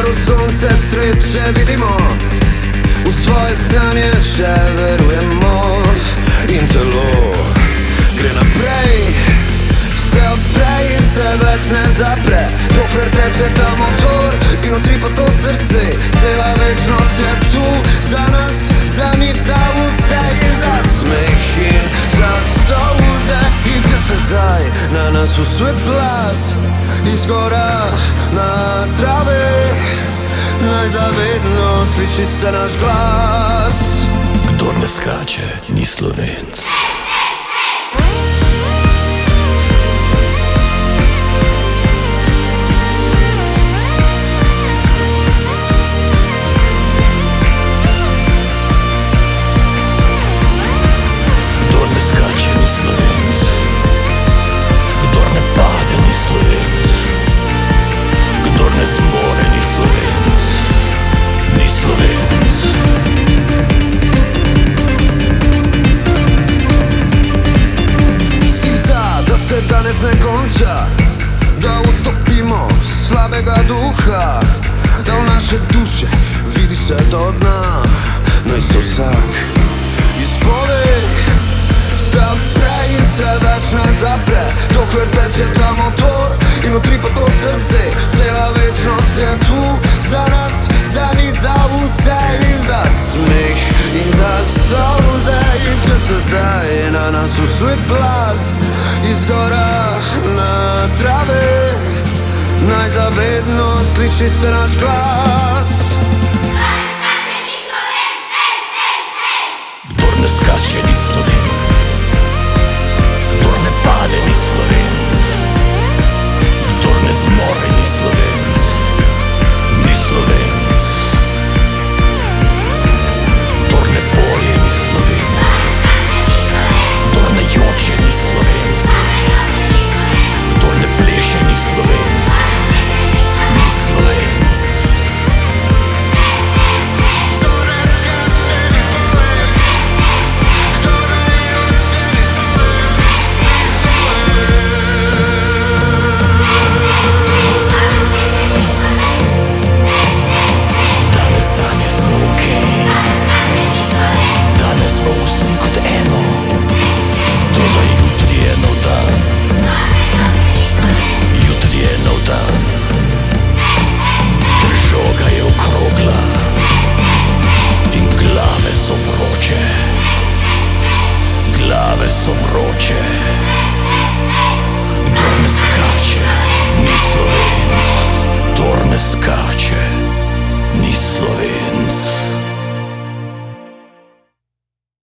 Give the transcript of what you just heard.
večeru sonce sreče vidimo, v svoje sanje še verujemo in telo gre naprej, se odpre in se več ne zapre. Dokler teče ta motor in utripa to srce, cela večnost je tu za nas, za nič, za vse in za smeh in za solze. In če se zdaj na nas usuje plaz iz gora na travi, naj zavedno sliši se naš glas. Kdor ne skače, ni Slovenc. Danes ne konča, da utopimo slabega duha, da v naše duše vidi se do dna. Naj se vsak izpove, se odpre in se več ne zapre. Dokler teče ta motor in utripa to srce, cela večnost je tu za nas, za nič, za vse in za smeh in za solze. In če se zdaj na nas usuje plaz iz gora na travi, naj zavedno sliši se naš glas.